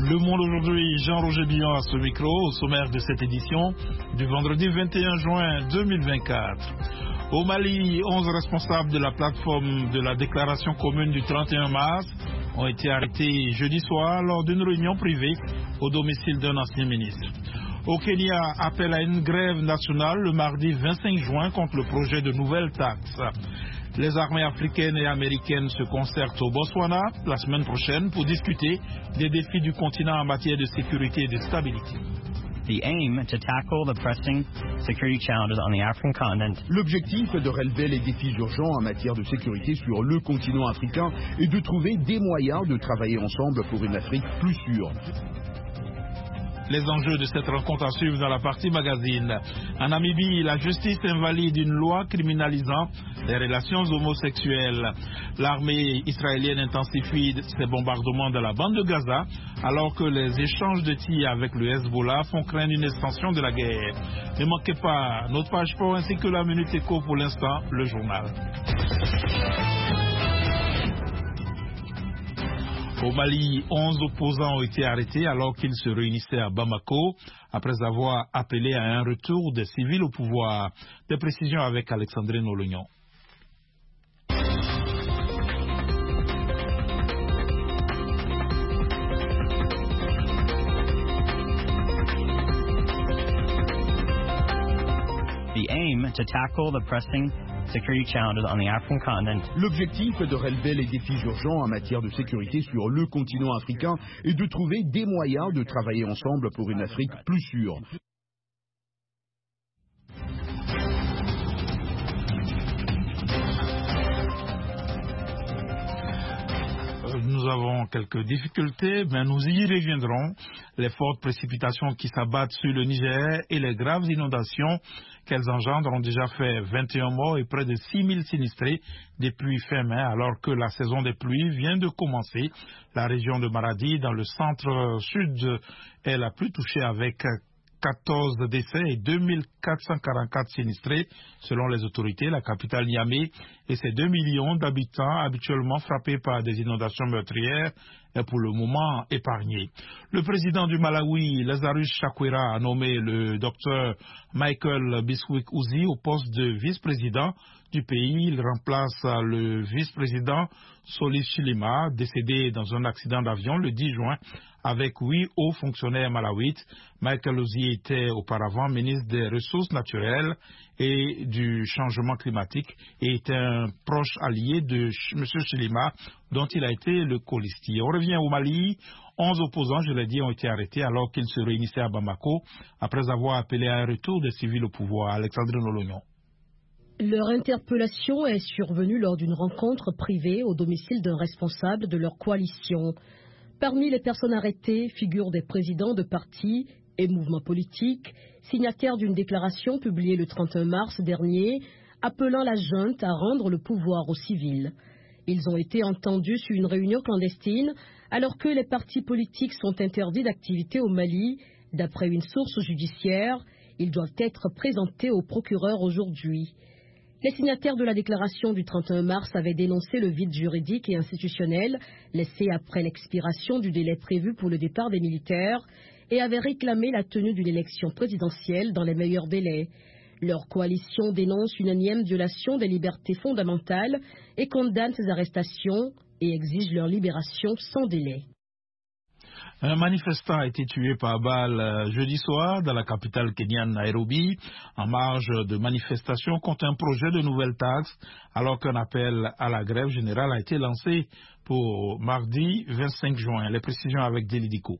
Le Monde aujourd'hui, Jean-Roger Billon à ce micro, au sommaire de cette édition du vendredi 21 juin 2024. Au Mali, 11 responsables de la plateforme de la déclaration commune du 31 mars ont été arrêtés jeudi soir lors d'une réunion privée au domicile d'un ancien ministre. Au Kenya, appel à une grève nationale le mardi 25 juin contre le projet de nouvelles taxes. Les armées africaines et américaines se concertent au Botswana la semaine prochaine pour discuter des défis du continent en matière de sécurité et de stabilité. L'objectif est de relever les défis urgents en matière de sécurité sur le continent africain et de trouver des moyens de travailler ensemble pour une Afrique plus sûre. Les enjeux de cette rencontre à suivre dans la partie magazine. En Namibie, la justice invalide une loi criminalisant les relations homosexuelles. L'armée israélienne intensifie ses bombardements dans la bande de Gaza, alors que les échanges de tirs avec le Hezbollah font craindre une extension de la guerre. Ne manquez pas notre page sport ainsi que la Minute Éco pour l'instant, le journal. Au Mali, 11 opposants ont été arrêtés alors qu'ils se réunissaient à Bamako après avoir appelé à un retour des civils au pouvoir. Des précisions avec Alexandrine Olognon. L'objectif est de relever les défis urgents en matière de sécurité sur le continent africain et de trouver des moyens de travailler ensemble pour une Afrique plus sûre. Nous avons quelques difficultés, mais nous y reviendrons. Les fortes précipitations qui s'abattent sur le Niger et les graves inondations qu'elles engendrent ont déjà fait 21 morts et près de 6000 sinistrés depuis fin mai, alors que la saison des pluies vient de commencer. La région de Maradi, dans le centre-sud, est la plus touchée avec 14 décès et 2444 sinistrés selon les autorités. La capitale Niamey et ses 2 millions d'habitants habituellement frappés par des inondations meurtrières est pour le moment épargné. Le président du Malawi, Lazarus Chakwera, a nommé le docteur Michael Biswick Uzi au poste de vice-président du pays. Il remplace le vice-président Solis Chilima, décédé dans un accident d'avion le 10 juin avec 8 hauts fonctionnaires malawites. Michael Uzi était auparavant ministre des Ressources naturelles et du changement climatique et était un proche allié de M. Chilima, dont il a été le colistier. On revient au Mali. 11 opposants, je l'ai dit, ont été arrêtés alors qu'ils se réunissaient à Bamako après avoir appelé à un retour des civils au pouvoir. Alexandrine Olognon. Leur interpellation est survenue lors d'une rencontre privée au domicile d'un responsable de leur coalition. Parmi les personnes arrêtées figurent des présidents de partis et mouvements politiques, signataires d'une déclaration publiée le 31 mars dernier, appelant la junte à rendre le pouvoir aux civils. Ils ont été entendus sur une réunion clandestine alors que les partis politiques sont interdits d'activité au Mali. D'après une source judiciaire, ils doivent être présentés au procureur aujourd'hui. Les signataires de la déclaration du 31 mars avaient dénoncé le vide juridique et institutionnel laissé après l'expiration du délai prévu pour le départ des militaires et avaient réclamé la tenue d'une élection présidentielle dans les meilleurs délais. Leur coalition dénonce une énième violation des libertés fondamentales et condamne ces arrestations et exige leur libération sans délai. Un manifestant a été tué par balle jeudi soir dans la capitale kenyane Nairobi en marge de manifestations contre un projet de nouvelles taxes alors qu'un appel à la grève générale a été lancé pour mardi 25 juin. Les précisions avec Delidico.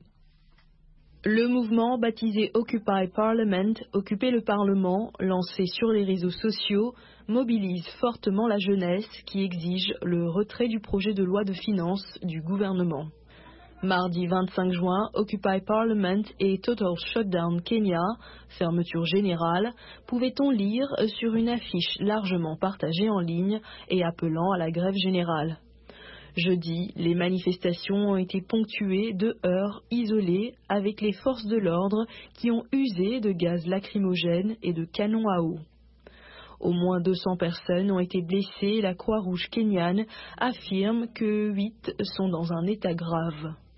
Le mouvement baptisé Occupy Parliament, Occuper le Parlement, lancé sur les réseaux sociaux, mobilise fortement la jeunesse qui exige le retrait du projet de loi de finances du gouvernement. Mardi 25 juin, Occupy Parliament et Total Shutdown Kenya, fermeture générale, pouvait-on lire sur une affiche largement partagée en ligne et appelant à la grève générale. Jeudi, les manifestations ont été ponctuées de heurts isolés avec les forces de l'ordre qui ont usé de gaz lacrymogène et de canons à eau. Au moins 200 personnes ont été blessées. La Croix-Rouge kenyane affirme que 8 sont dans un état grave.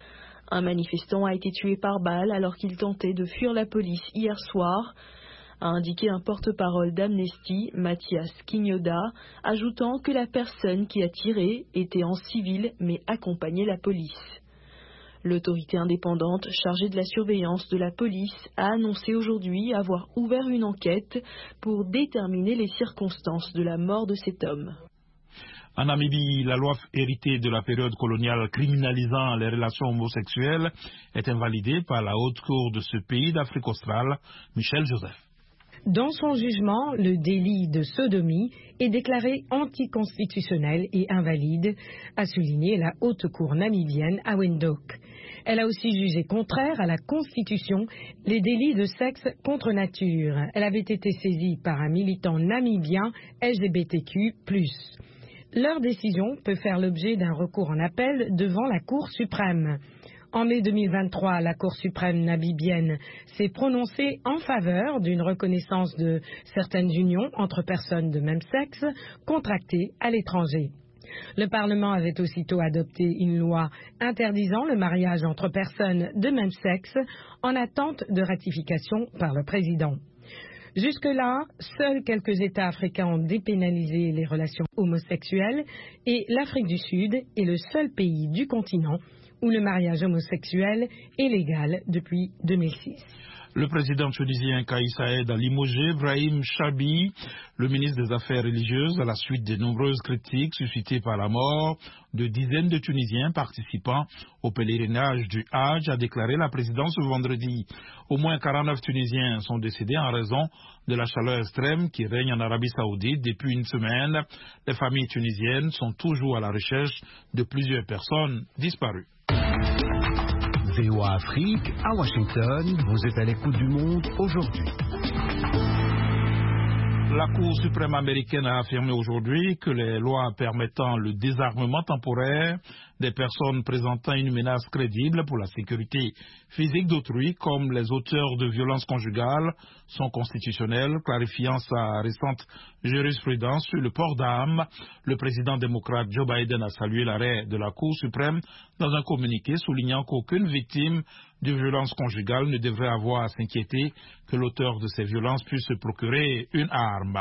Un manifestant a été tué par balle alors qu'il tentait de fuir la police hier soir, a indiqué un porte-parole d'Amnesty, Mathias Quignoda, ajoutant que la personne qui a tiré était en civil mais accompagnait la police. L'autorité indépendante chargée de la surveillance de la police a annoncé aujourd'hui avoir ouvert une enquête pour déterminer les circonstances de la mort de cet homme. En Namibie, la loi héritée de la période coloniale criminalisant les relations homosexuelles est invalidée par la haute cour de ce pays d'Afrique australe, Michel Joseph. Dans son jugement, le délit de sodomie est déclaré anticonstitutionnel et invalide, a souligné la haute cour namibienne à Windhoek. Elle a aussi jugé contraire à la Constitution les délits de sexe contre nature. Elle avait été saisie par un militant namibien LGBTQ+. Leur décision peut faire l'objet d'un recours en appel devant la Cour suprême. En mai 2023, la Cour suprême namibienne s'est prononcée en faveur d'une reconnaissance de certaines unions entre personnes de même sexe contractées à l'étranger. Le Parlement avait aussitôt adopté une loi interdisant le mariage entre personnes de même sexe en attente de ratification par le président. Jusque-là, seuls quelques États africains ont dépénalisé les relations homosexuelles et l'Afrique du Sud est le seul pays du continent où le mariage homosexuel est légal depuis 2006. Le président tunisien Kais Saïed a limogé Brahim Chabi, le ministre des Affaires religieuses, à la suite des nombreuses critiques suscitées par la mort de dizaines de Tunisiens participant au pèlerinage du Hajj, a déclaré la présidence ce vendredi. Au moins 49 Tunisiens sont décédés en raison de la chaleur extrême qui règne en Arabie Saoudite depuis une semaine. Les familles tunisiennes sont toujours à la recherche de plusieurs personnes disparues. VOA Afrique, à Washington, vous êtes à l'écoute du monde aujourd'hui. La Cour suprême américaine a affirmé aujourd'hui que les lois permettant le désarmement temporaire des personnes présentant une menace crédible pour la sécurité physique d'autrui, comme les auteurs de violences conjugales, sont constitutionnelles, clarifiant sa récente jurisprudence sur le port d'armes. Le président démocrate Joe Biden a salué l'arrêt de la Cour suprême dans un communiqué soulignant qu'aucune victime de violences conjugales ne devrait avoir à s'inquiéter que l'auteur de ces violences puisse se procurer une arme.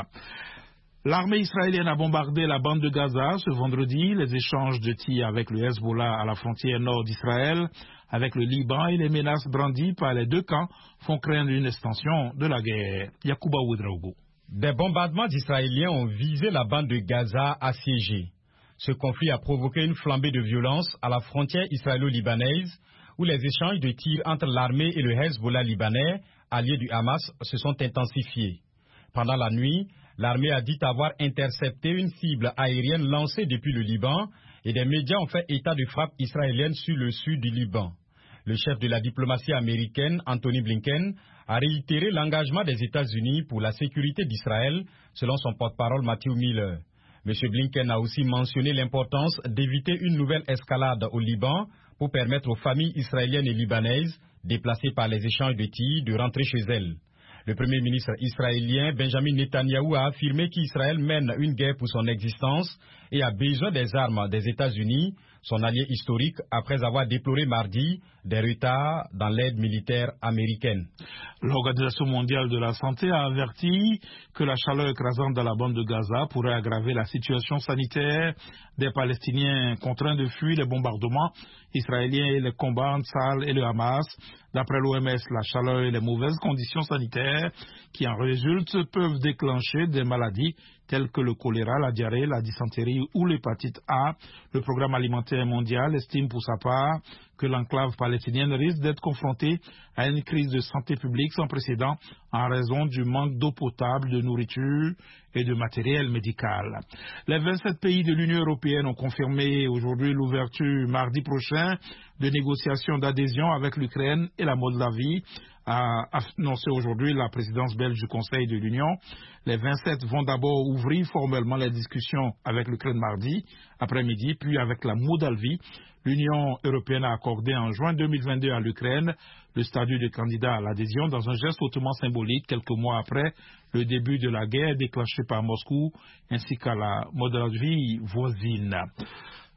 L'armée israélienne a bombardé la bande de Gaza ce vendredi. Les échanges de tirs avec le Hezbollah à la frontière nord d'Israël, avec le Liban et les menaces brandies par les deux camps font craindre une extension de la guerre. Yacouba Ouedraogo. Des bombardements d'Israéliens ont visé la bande de Gaza assiégée. Ce conflit a provoqué une flambée de violence à la frontière israélo-libanaise, où les échanges de tirs entre l'armée et le Hezbollah libanais, allié du Hamas, se sont intensifiés. Pendant la nuit, l'armée a dit avoir intercepté une cible aérienne lancée depuis le Liban et des médias ont fait état de frappes israéliennes sur le sud du Liban. Le chef de la diplomatie américaine, Anthony Blinken, a réitéré l'engagement des États-Unis pour la sécurité d'Israël, selon son porte-parole Matthew Miller. M. Blinken a aussi mentionné l'importance d'éviter une nouvelle escalade au Liban pour permettre aux familles israéliennes et libanaises, déplacées par les échanges de tirs, de rentrer chez elles. Le Premier ministre israélien Benjamin Netanyahou a affirmé qu'Israël mène une guerre pour son existence et a besoin des armes des États-Unis, son allié historique, après avoir déploré mardi des retards dans l'aide militaire américaine. L'Organisation mondiale de la santé a averti que la chaleur écrasante dans la bande de Gaza pourrait aggraver la situation sanitaire des Palestiniens contraints de fuir les bombardements israéliens et les combats entre Tsahal et le Hamas. D'après l'OMS, la chaleur et les mauvaises conditions sanitaires qui en résultent peuvent déclencher des maladies telles que le choléra, la diarrhée, la dysenterie ou l'hépatite A. Le Programme alimentaire mondial estime pour sa part que l'enclave palestinienne risque d'être confrontée à une crise de santé publique sans précédent en raison du manque d'eau potable, de nourriture et de matériel médical. Les 27 pays de l'Union européenne ont confirmé aujourd'hui l'ouverture mardi prochain de négociations d'adhésion avec l'Ukraine et la Moldavie, a annoncé aujourd'hui la présidence belge du Conseil de l'Union. Les 27 vont d'abord ouvrir formellement les discussions avec l'Ukraine mardi après-midi, puis avec la Moldavie. L'Union européenne a accordé en juin 2022 à l'Ukraine le statut de candidat à l'adhésion dans un geste hautement symbolique quelques mois après le début de la guerre déclenchée par Moscou ainsi qu'à la Moldavie voisine.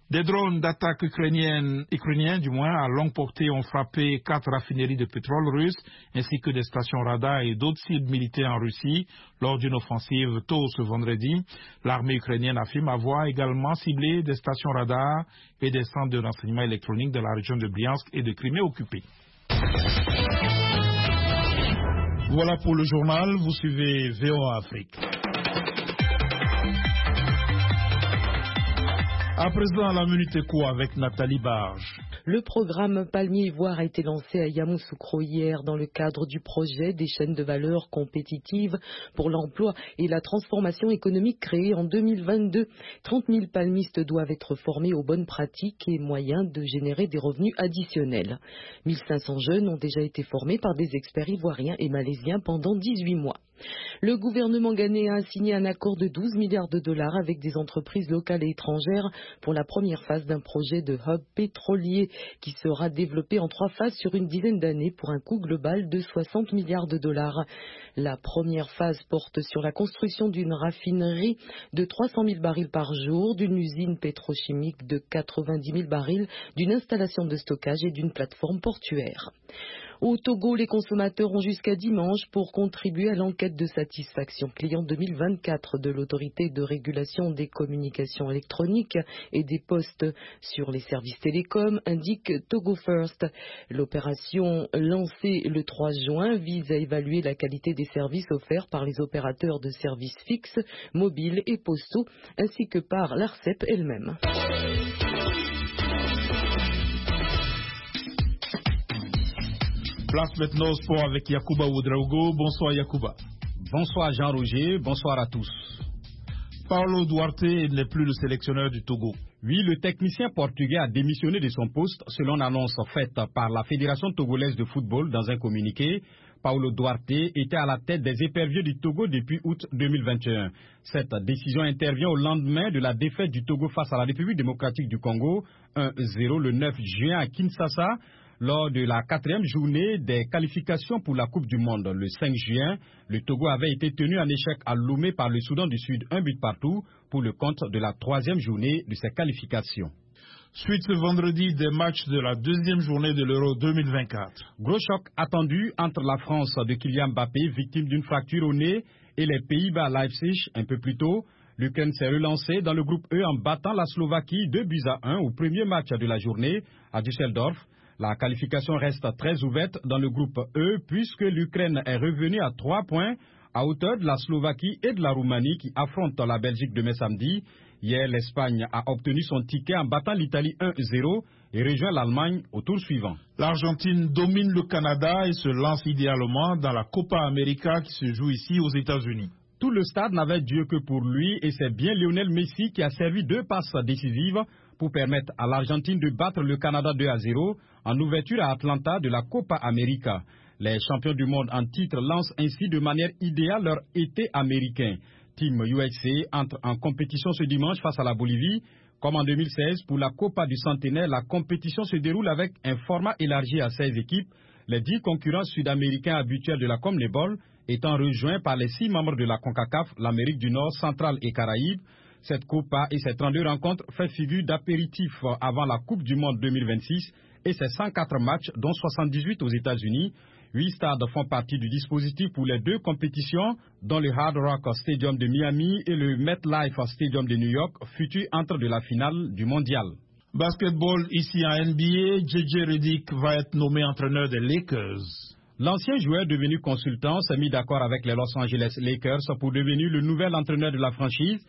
Des drones d'attaque ukrainiens à longue portée ont frappé 4 raffineries de pétrole russes ainsi que des stations radars et d'autres cibles militaires en Russie lors d'une offensive tôt ce vendredi. L'armée ukrainienne affirme avoir également ciblé des stations radars et des centres de renseignement électronique de la région de Briansk et de Crimée occupée. Voilà pour le journal, vous suivez VOA Afrique. À présent, la Minute Éco avec Nathalie Barge. Le programme Palmier Ivoire a été lancé à Yamoussoukro hier dans le cadre du projet des chaînes de valeur compétitives pour l'emploi et la transformation économique créée en 2022. 30 000 palmistes doivent être formés aux bonnes pratiques et moyens de générer des revenus additionnels. 1500 jeunes ont déjà été formés par des experts ivoiriens et malaisiens pendant 18 mois. Le gouvernement ghanéen a signé un accord de 12 milliards de dollars avec des entreprises locales et étrangères pour la première phase d'un projet de hub pétrolier qui sera développé en 3 phases sur une dizaine d'années pour un coût global de 60 milliards de dollars. La première phase porte sur la construction d'une raffinerie de 300 000 barils par jour, d'une usine pétrochimique de 90 000 barils, d'une installation de stockage et d'une plateforme portuaire. Au Togo, les consommateurs ont jusqu'à dimanche pour contribuer à l'enquête de satisfaction client 2024 de l'autorité de régulation des communications électroniques et des postes sur les services télécoms, indique Togo First. L'opération lancée le 3 juin vise à évaluer la qualité des services offerts par les opérateurs de services fixes, mobiles et postaux, ainsi que par l'ARCEP elle-même. Place maintenant au sport avec Yacouba Ouedraogo. Bonsoir Yacouba. Bonsoir Jean-Roger, bonsoir à tous. Paulo Duarte n'est plus le sélectionneur du Togo. Oui, le technicien portugais a démissionné de son poste selon l'annonce faite par la Fédération togolaise de football dans un communiqué. Paulo Duarte était à la tête des éperviers du Togo depuis août 2021. Cette décision intervient au lendemain de la défaite du Togo face à la République démocratique du Congo, 1-0 le 9 juin à Kinshasa. Lors de la 4e journée des qualifications pour la Coupe du Monde, le 5 juin, le Togo avait été tenu en échec à Lomé par le Soudan du Sud, 1 but partout, pour le compte de la 3e journée de ces qualifications. Suite ce vendredi des matchs de la 2e journée de l'Euro 2024. Gros choc attendu entre la France de Kylian Mbappé, victime d'une fracture au nez, et les Pays-Bas à Leipzig un peu plus tôt. L'Ukraine s'est relancée dans le groupe E en battant la Slovaquie 2-1 au premier match de la journée à Düsseldorf. La qualification reste très ouverte dans le groupe E puisque l'Ukraine est revenue à 3 points à hauteur de la Slovaquie et de la Roumanie qui affrontent la Belgique demain samedi. Hier, l'Espagne a obtenu son ticket en battant l'Italie 1-0 et rejoint l'Allemagne au tour suivant. L'Argentine domine le Canada et se lance idéalement dans la Copa América qui se joue ici aux États-Unis. Tout le stade n'avait Dieu que pour lui et c'est bien Lionel Messi qui a servi 2 passes décisives pour permettre à l'Argentine de battre le Canada 2-0 en ouverture à Atlanta de la Copa América. Les champions du monde en titre lancent ainsi de manière idéale leur été américain. Team USA entre en compétition ce dimanche face à la Bolivie. Comme en 2016, pour la Copa du Centenaire, la compétition se déroule avec un format élargi à 16 équipes. Les 10 concurrents sud-américains habituels de la CONMEBOL étant rejoints par les 6 membres de la CONCACAF, l'Amérique du Nord, Centrale et Caraïbes. Cette Copa et ses 32 rencontres fait figure d'apéritif avant la Coupe du Monde 2026 et ses 104 matchs, dont 78 aux États-Unis. 8 stades font partie du dispositif pour les 2 compétitions, dont le Hard Rock Stadium de Miami et le MetLife Stadium de New York, futur entre de la finale du mondial. Basketball ici en NBA, JJ Redick va être nommé entraîneur des Lakers. L'ancien joueur devenu consultant s'est mis d'accord avec les Los Angeles Lakers pour devenir le nouvel entraîneur de la franchise.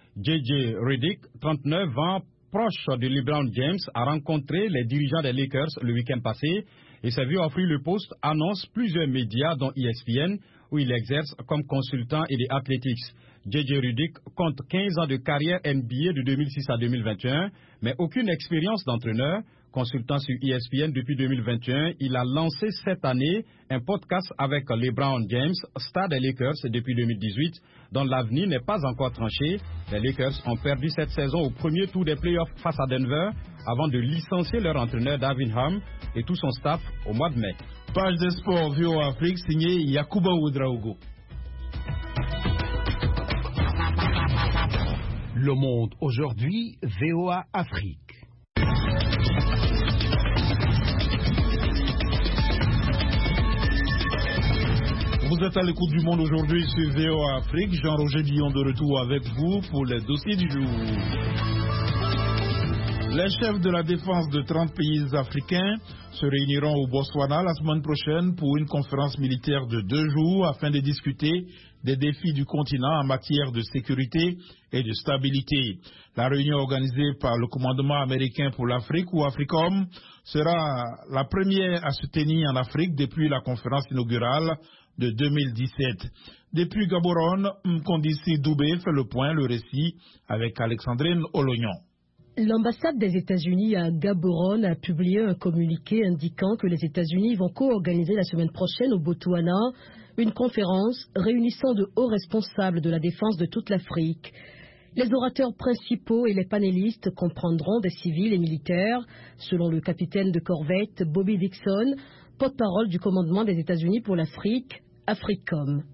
JJ Redick, 39 ans, proche de LeBron James, a rencontré les dirigeants des Lakers le week-end passé et s'est vu offrir le poste, annonce plusieurs médias dont ESPN, où il exerce comme consultant et des Athletics. JJ Redick compte 15 ans de carrière NBA de 2006 à 2021, mais aucune expérience d'entraîneur. Consultant sur ESPN depuis 2021, il a lancé cette année un podcast avec LeBron James, star des Lakers depuis 2018, dont l'avenir n'est pas encore tranché. Les Lakers ont perdu cette saison au premier tour des playoffs face à Denver, avant de licencier leur entraîneur Darvin Ham et tout son staff au mois de mai. Page des sports VOA Afrique signée Yacouba Ouedraogo. Le Monde aujourd'hui, VOA Afrique. Vous êtes à l'écoute du Monde aujourd'hui sur VOA Afrique. Jean-Roger Billon de retour avec vous pour les dossiers du jour. Les chefs de la défense de 30 pays africains se réuniront au Botswana la semaine prochaine pour une conférence militaire de 2 jours afin de discuter des défis du continent en matière de sécurité et de stabilité. La réunion organisée par le commandement américain pour l'Afrique ou AFRICOM sera la première à se tenir en Afrique depuis la conférence inaugurale de 2017. Depuis Gaborone, Mkondisi Doubé fait le point, le récit avec Alexandrine Olognon. L'ambassade des États-Unis à Gaborone a publié un communiqué indiquant que les États-Unis vont co-organiser la semaine prochaine au Botswana une conférence réunissant de hauts responsables de la défense de toute l'Afrique. Les orateurs principaux et les panélistes comprendront des civils et militaires, selon le capitaine de corvette Bobby Dixon, porte-parole du commandement des États-Unis pour l'Afrique, AFRICOM.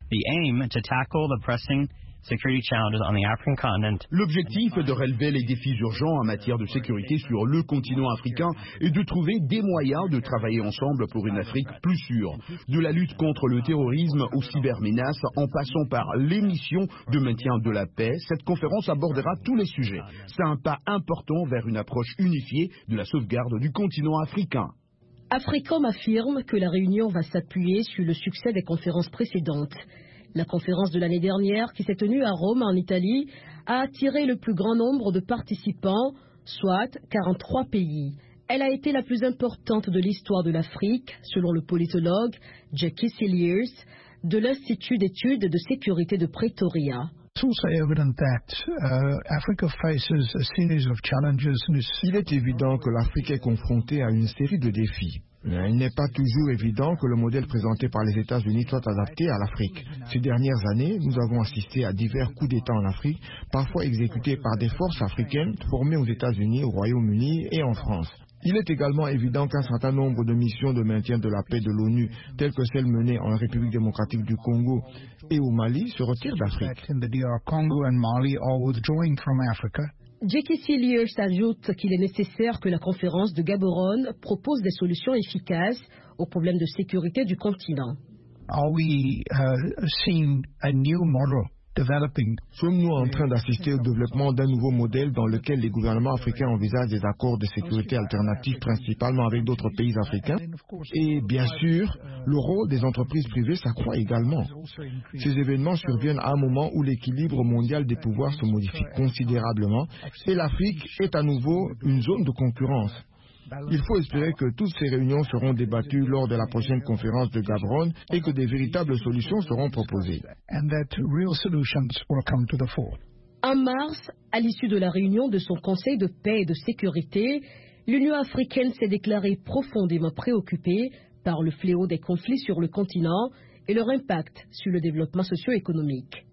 L'objectif est de relever les défis urgents en matière de sécurité sur le continent africain et de trouver des moyens de travailler ensemble pour une Afrique plus sûre. De la lutte contre le terrorisme aux cybermenaces, en passant par les missions de maintien de la paix, cette conférence abordera tous les sujets. C'est un pas important vers une approche unifiée de la sauvegarde du continent africain. AFRICOM affirme que la réunion va s'appuyer sur le succès des conférences précédentes. La conférence de l'année dernière, qui s'est tenue à Rome, en Italie, a attiré le plus grand nombre de participants, soit 43 pays. Elle a été la plus importante de l'histoire de l'Afrique, selon le politologue Jackie Cilliers, de l'Institut d'études de sécurité de Pretoria. Il est évident que l'Afrique est confrontée à une série de défis. Il n'est pas toujours évident que le modèle présenté par les États-Unis soit adapté à l'Afrique. Ces dernières années, nous avons assisté à divers coups d'État en Afrique, parfois exécutés par des forces africaines formées aux États-Unis, au Royaume-Uni et en France. Il est également évident qu'un certain nombre de missions de maintien de la paix de l'ONU, telles que celles menées en République démocratique du Congo et au Mali, se retirent d'Afrique. Jackie Cilliers ajoute qu'il est nécessaire que la conférence de Gaborone propose des solutions efficaces aux problèmes de sécurité du continent. Sommes-nous en train d'assister au développement d'un nouveau modèle dans lequel les gouvernements africains envisagent des accords de sécurité alternatifs principalement avec d'autres pays africains? Et bien sûr, le rôle des entreprises privées s'accroît également. Ces événements surviennent à un moment où l'équilibre mondial des pouvoirs se modifie considérablement et l'Afrique est à nouveau une zone de concurrence. Il faut espérer que toutes ces réunions seront débattues lors de la prochaine conférence de Gaborone et que des véritables solutions seront proposées. En mars, à l'issue de la réunion de son Conseil de paix et de sécurité, l'Union africaine s'est déclarée profondément préoccupée par le fléau des conflits sur le continent et leur impact sur le développement socio-économique.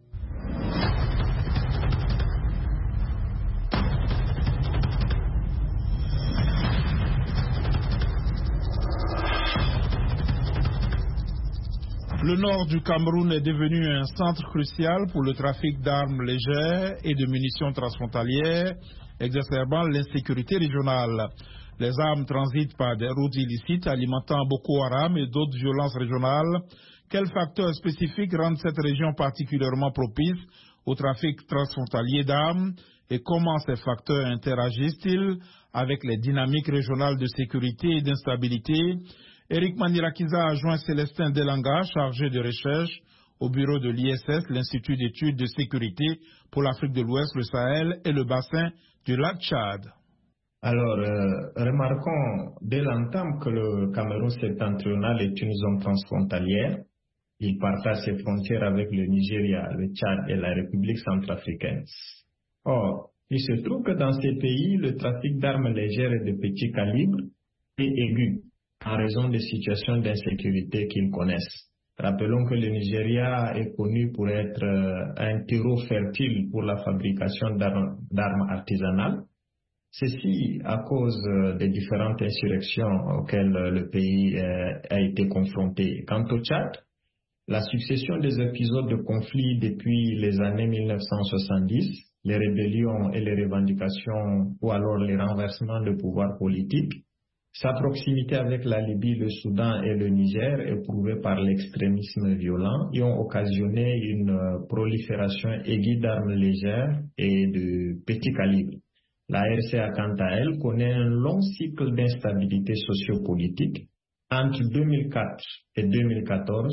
Le nord du Cameroun est devenu un centre crucial pour le trafic d'armes légères et de munitions transfrontalières, exacerbant l'insécurité régionale. Les armes transitent par des routes illicites alimentant Boko Haram et d'autres violences régionales. Quels facteurs spécifiques rendent cette région particulièrement propice au trafic transfrontalier d'armes et comment ces facteurs interagissent-ils avec les dynamiques régionales de sécurité et d'instabilité? Eric Manirakiza a joint Célestin Delanga, chargé de recherche au bureau de l'ISS, l'Institut d'études de sécurité pour l'Afrique de l'Ouest, le Sahel et le bassin du lac Tchad. Alors, remarquons dès l'entame que le Cameroun septentrional est une zone transfrontalière. Il partage ses frontières avec le Nigeria, le Tchad et la République centrafricaine. Or, il se trouve que dans ces pays, le trafic d'armes légères et de petit calibre est aigu en raison des situations d'insécurité qu'ils connaissent. Rappelons que le Nigeria est connu pour être un terreau fertile pour la fabrication d'armes artisanales. Ceci à cause des différentes insurrections auxquelles le pays a été confronté. Quant au Tchad, la succession des épisodes de conflits depuis les années 1970 les rébellions et les revendications ou alors les renversements de pouvoir politique. Sa proximité avec la Libye, le Soudan et le Niger, éprouvée par l'extrémisme violent, y ont occasionné une prolifération aiguë d'armes légères et de petit calibre. La RCA, quant à elle, connaît un long cycle d'instabilité sociopolitique. Entre 2004 et 2014,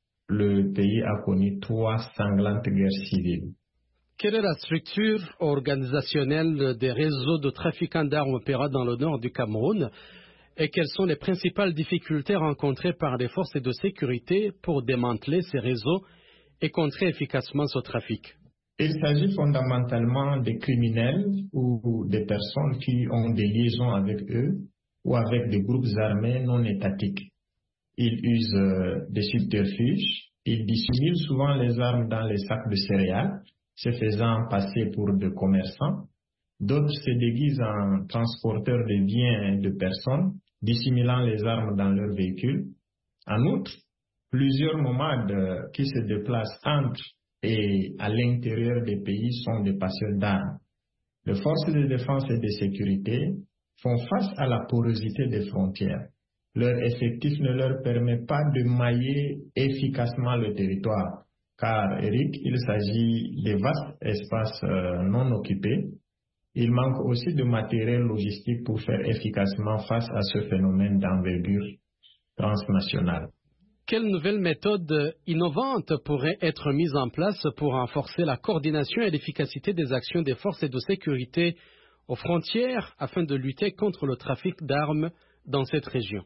le pays a connu 3 sanglantes guerres civiles. Quelle est la structure organisationnelle des réseaux de trafiquants d'armes opérant dans le nord du Cameroun et quelles sont les principales difficultés rencontrées par les forces de sécurité pour démanteler ces réseaux et contrer efficacement ce trafic? Il s'agit fondamentalement des criminels ou des personnes qui ont des liaisons avec eux ou avec des groupes armés non étatiques. Ils usent des subterfuges, ils dissimulent souvent les armes dans les sacs de céréales, se faisant passer pour des commerçants. D'autres se déguisent en transporteurs de biens et de personnes, dissimulant les armes dans leurs véhicules. En outre, plusieurs nomades qui se déplacent entre et à l'intérieur des pays sont des passeurs d'armes. Les forces de défense et de sécurité font face à la porosité des frontières. Leur effectif ne leur permet pas de mailler efficacement le territoire, car, Eric, il s'agit de vastes espaces non occupés. Il manque aussi de matériel logistique pour faire efficacement face à ce phénomène d'envergure transnationale. Quelles nouvelles méthodes innovantes pourraient être mises en place pour renforcer la coordination et l'efficacité des actions des forces de sécurité aux frontières afin de lutter contre le trafic d'armes dans cette région?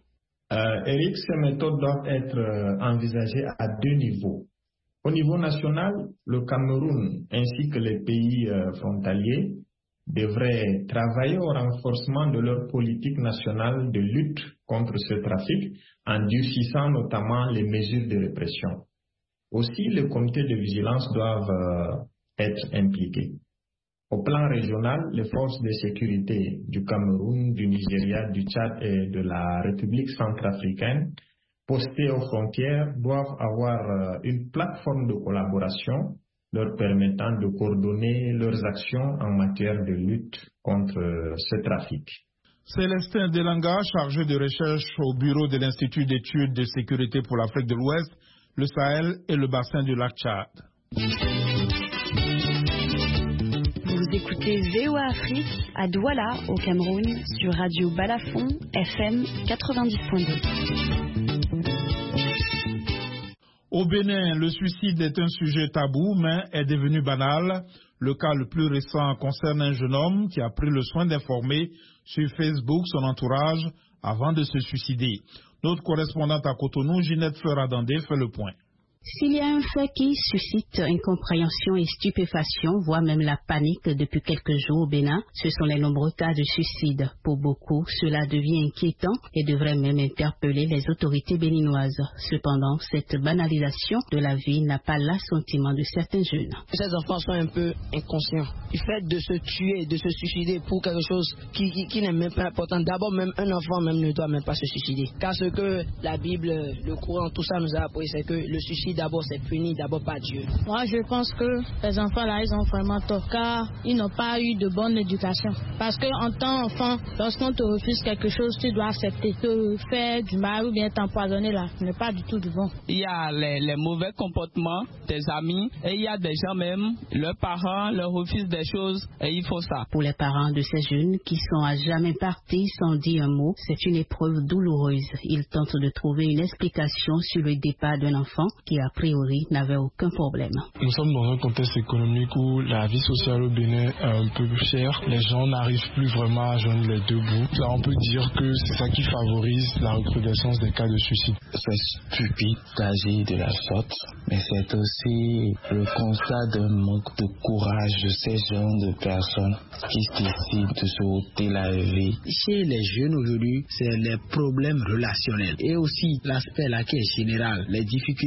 Eric, ces méthodes doivent être envisagées à 2 niveaux. Au niveau national, le Cameroun ainsi que les pays frontaliers devraient travailler au renforcement de leur politique nationale de lutte contre ce trafic en durcissant notamment les mesures de répression. Aussi, les comités de vigilance doivent être impliqués. Au plan régional, les forces de sécurité du Cameroun, du Nigeria, du Tchad et de la République centrafricaine postées aux frontières doivent avoir une plateforme de collaboration leur permettant de coordonner leurs actions en matière de lutte contre ce trafic. Célestin Delanga, chargé de recherche au bureau de l'Institut d'études de sécurité pour l'Afrique de l'Ouest, le Sahel et le bassin du lac Tchad. Vous écoutez VOA Afrique à Douala, au Cameroun, sur Radio Balafon, FM 90.2. Au Bénin, le suicide est un sujet tabou, mais est devenu banal. Le cas le plus récent concerne un jeune homme qui a pris le soin d'informer sur Facebook son entourage avant de se suicider. Notre correspondante à Cotonou, Ginette Fleuradandé, fait le point. S'il y a un fait qui suscite incompréhension et stupéfaction, voire même la panique depuis quelques jours au Bénin, ce sont les nombreux cas de suicide. Pour beaucoup, cela devient inquiétant et devrait même interpeller les autorités béninoises. Cependant, cette banalisation de la vie n'a pas l'assentiment de certains jeunes. Ces enfants sont un peu inconscients. Le fait de se tuer, de se suicider pour quelque chose qui n'est même pas important. D'abord, même un enfant même ne doit même pas se suicider. Car ce que la Bible, le Coran, tout ça nous a appris, c'est que le suicide d'abord c'est puni, d'abord par Dieu. Moi je pense que les enfants là ils ont vraiment tort car ils n'ont pas eu de bonne éducation. Parce qu'en tant qu'enfant, lorsqu'on te refuse quelque chose, tu dois accepter. Te faire du mal ou bien t'empoisonner là, ce n'est pas du tout du bon. Il y a les mauvais comportements des amis et il y a des gens même, leurs parents leur refusent des choses et ils font ça. Pour les parents de ces jeunes qui sont à jamais partis sans dire un mot, c'est une épreuve douloureuse. Ils tentent de trouver une explication sur le départ d'un enfant qui a priori n'avait aucun problème. Nous sommes dans un contexte économique où la vie sociale au Bénin est un peu plus chère. Les gens n'arrivent plus vraiment à joindre les deux bouts. Là, on peut dire que c'est ça qui favorise la recrudescence des cas de suicide. C'est stupide d'agir de la sorte, mais c'est aussi le constat d'un manque de courage de ces genres de personnes qui décident de se ôter la vie. Chez les jeunes aujourd'hui, c'est les problèmes relationnels et aussi l'aspect là qui est général, les difficultés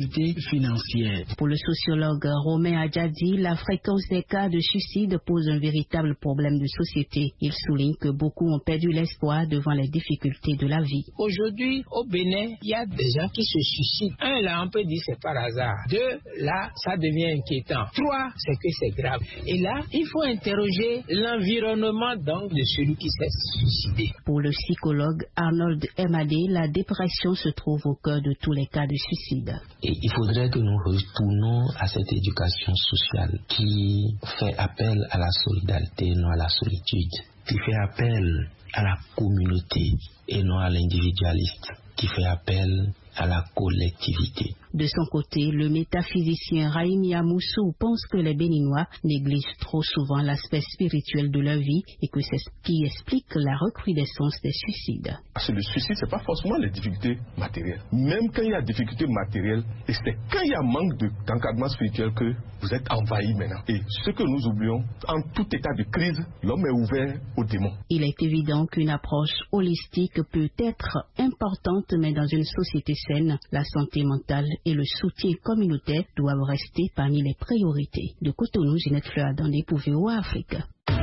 financière. Pour le sociologue Romain Adjadi, la fréquence des cas de suicide pose un véritable problème de société. Il souligne que beaucoup ont perdu l'espoir devant les difficultés de la vie. Aujourd'hui, au Bénin, il y a des gens qui se suicident. Un, là, on peut dire c'est par hasard. Deux, là, ça devient inquiétant. Trois, c'est que c'est grave. Et là, il faut interroger l'environnement donc de celui qui s'est suicidé. Pour le psychologue Arnold Emadé, la dépression se trouve au cœur de tous les cas de suicide. Et il faudrait que nous retournons à cette éducation sociale qui fait appel à la solidarité, non à la solitude, qui fait appel à la communauté et non à l'individualiste, qui fait appel à la collectivité. De son côté, le métaphysicien Raïm Yamoussou pense que les Béninois négligent trop souvent l'aspect spirituel de leur vie et que c'est ce qui explique la recrudescence des suicides. Parce que le suicide, ce n'est pas forcément les difficultés matérielles. Même quand il y a des difficultés matérielles, et c'est quand il y a manque d'encadrement spirituel que vous êtes envahi maintenant. Et ce que nous oublions, en tout état de crise, l'homme est ouvert aux démons. Il est évident qu'une approche holistique peut être importante, mais dans une société saine, la santé mentale et le soutien communautaire doivent rester parmi les priorités. De Cotonou, Ginette Fleur-Adandé pour VOA Afrique.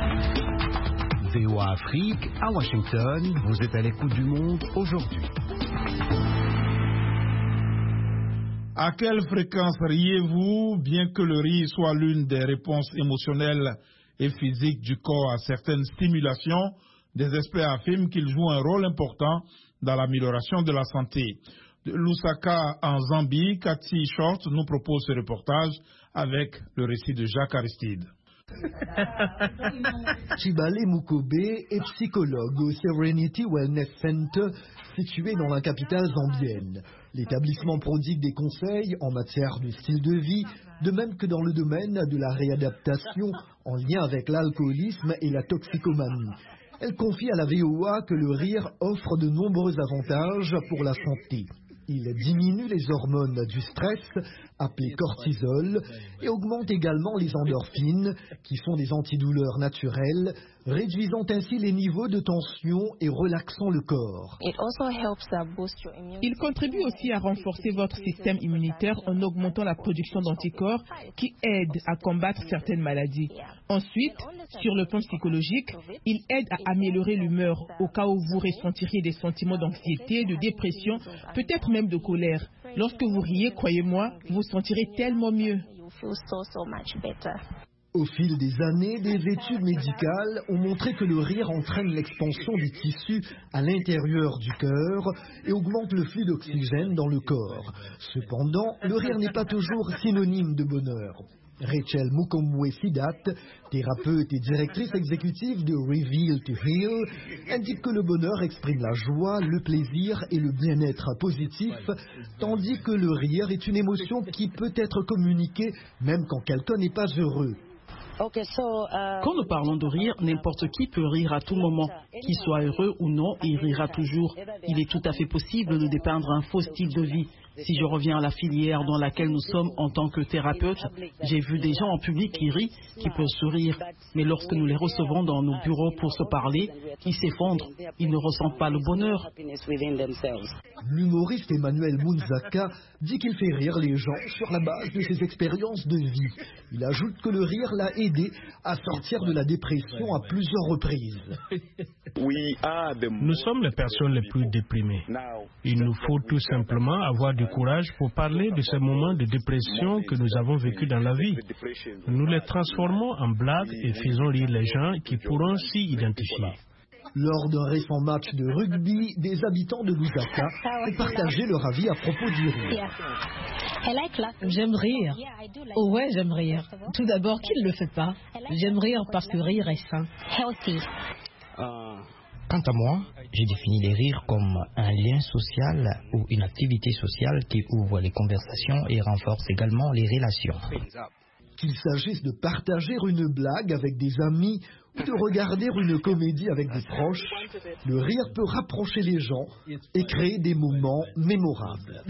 VOA Afrique, à Washington, vous êtes à l'écoute du monde aujourd'hui. À quelle fréquence riez-vous, bien que le rire soit l'une des réponses émotionnelles et physiques du corps à certaines stimulations? Des experts affirment qu'il joue un rôle important dans l'amélioration de la santé. De Lusaka en Zambie, Cathy Short nous propose ce reportage avec le récit de Jacques Aristide. Chibale Mukobe est psychologue au Serenity Wellness Center situé dans la capitale zambienne. L'établissement prodigue des conseils en matière de style de vie, de même que dans le domaine de la réadaptation en lien avec l'alcoolisme et la toxicomanie. Elle confie à la VOA que le rire offre de nombreux avantages pour la santé. Il diminue les hormones du stress, appelées cortisol, et augmente également les endorphines, qui sont des antidouleurs naturelles, réduisant ainsi les niveaux de tension et relaxant le corps. Il contribue aussi à renforcer votre système immunitaire en augmentant la production d'anticorps qui aident à combattre certaines maladies. Ensuite, sur le plan psychologique, il aide à améliorer l'humeur au cas où vous ressentiriez des sentiments d'anxiété, de dépression, peut-être même de colère. Lorsque vous riez, croyez-moi, vous vous sentirez tellement mieux. Au fil des années, des études médicales ont montré que le rire entraîne l'expansion des tissus à l'intérieur du cœur et augmente le flux d'oxygène dans le corps. Cependant, le rire n'est pas toujours synonyme de bonheur. Rachel Mukomwe Sidat, thérapeute et directrice exécutive de Reveal to Heal, indique que le bonheur exprime la joie, le plaisir et le bien-être positif, tandis que le rire est une émotion qui peut être communiquée même quand quelqu'un n'est pas heureux. Quand nous parlons de rire, n'importe qui peut rire à tout moment. Qu'il soit heureux ou non, il rira toujours. Il est tout à fait possible de dépeindre un faux style de vie. Si je reviens à la filière dans laquelle nous sommes en tant que thérapeute, j'ai vu des gens en public qui rient, qui peuvent sourire. Mais lorsque nous les recevons dans nos bureaux pour se parler, ils s'effondrent. Ils ne ressentent pas le bonheur. L'humoriste Emmanuel Munzaka dit qu'il fait rire les gens sur la base de ses expériences de vie. Il ajoute que le rire l'a aidé à sortir de la dépression à plusieurs reprises. Nous sommes les personnes les plus déprimées. Il nous faut tout simplement avoir du courage pour parler de ces moments de dépression que nous avons vécus dans la vie. Nous les transformons en blagues et faisons rire les gens qui pourront s'y identifier. Lors d'un récent match de rugby, des habitants de Lusaka ont partagé leur avis à propos du rire. J'aime rire. Oh ouais, j'aime rire. Tout d'abord, qui ne le fait pas? J'aime rire parce que rire est sain. Quant à moi, j'ai défini les rires comme un lien social ou une activité sociale qui ouvre les conversations et renforce également les relations. Qu'il s'agisse de partager une blague avec des amis ou de regarder une comédie avec des proches, le rire peut rapprocher les gens et créer des moments mémorables.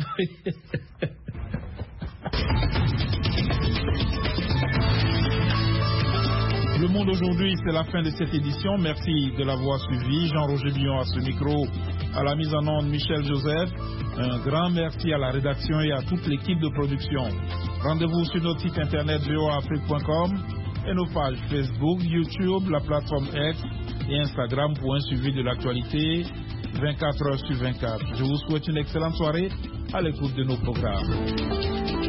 Le Monde aujourd'hui, c'est la fin de cette édition. Merci de l'avoir suivi. Jean-Roger Billon à ce micro, à la mise en onde Michel Joseph. Un grand merci à la rédaction et à toute l'équipe de production. Rendez-vous sur notre site internet voaafrique.com et nos pages Facebook, YouTube, la plateforme X et Instagram pour un suivi de l'actualité 24 heures sur 24. Je vous souhaite une excellente soirée à l'écoute de nos programmes.